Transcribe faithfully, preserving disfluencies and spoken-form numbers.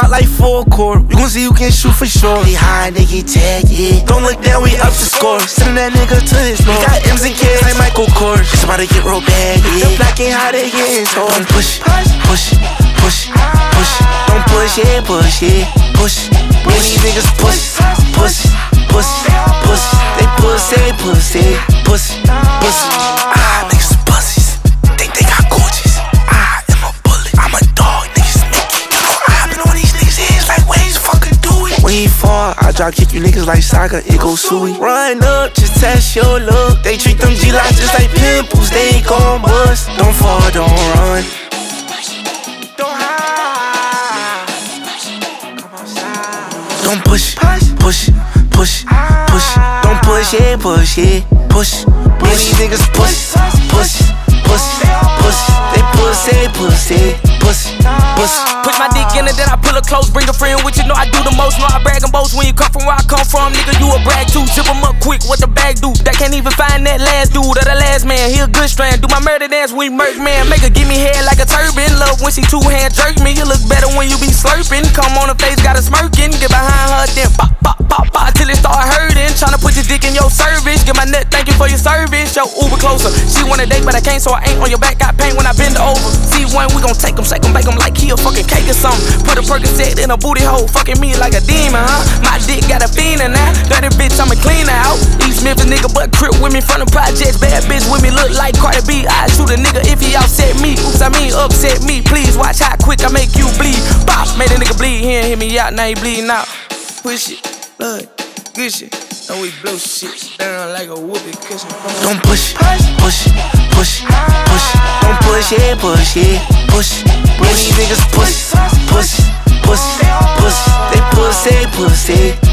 Glock like full court. We gon' see who can shoot for sure. They high, they get tagged, yeah. Don't look down, we up to score. Sending that nigga to his floor. We got M's and K's like Michael Kors. It's about to get real bad, yeah. The black ain't how they getting told. Don't push, push, push, push. Don't push, yeah, push, yeah, push. Me and these niggas push, push, push, push. They pussy, pussy, pussy, pussy. Ah, niggas pussies. Think they got gorgeous. I am a bullet. I'm a dog, niggas Mickey. I've been on these niggas' heads like ways fucking do it. When he fall, I drop kick you niggas like soccer, it go suey. Run up, just test your look. They treat them G-Locks just like pimples, they gon' bust. Don't fall, don't run. Don't hide. Come outside. Don't push, push, push, push. Don't push, yeah, push, yeah, push. Me and these niggas push, push, push, push. They pussy, pussy, pussy, pussy. Push my dick in it, then I pull it close. Bring a friend with you, know I do the most. Know I brag and boast when you come from where I come from. Nigga, you a brag too. Zip him up quick, what the bag do? That can't even find that last dude or the last man. He a good strand. Do my murder dance when you murk man. Make her give me head like a turban. Love when she two hand jerk me. You look better when you be slurping. Come on her face, got a smirking. Get behind her, then pop, pop, pop, pop till it start hurting. Tryna put your dick in your service. Get my nut, thank you for your service. Yo, Uber closer. She wanna date, but I can't, so I ain't on your back. Got pain when I bend over. See one, we gon' take him, shake him, bake him like he a fucking cake or something. Put a Percocet in a booty hole, fucking me like a demon, huh? My dick got a fiend in that. Dirty bitch, I'ma clean her out. East Memphis nigga, but crip with me from the projects. Bad bitch with me, look like Cardi B. I shoot a nigga if he offset me. Oops, I mean upset me. Please watch how quick I make you bleed. Bop, made a nigga bleed. He ain't hit me out, now he bleeding out. Push it, blood, good shit. And we blow shit down like a whoopee cushion. Don't push, push, push, push. Don't push, yeah, push, yeah, push. Me and these niggas push, push, push, push. They pussy, pussy.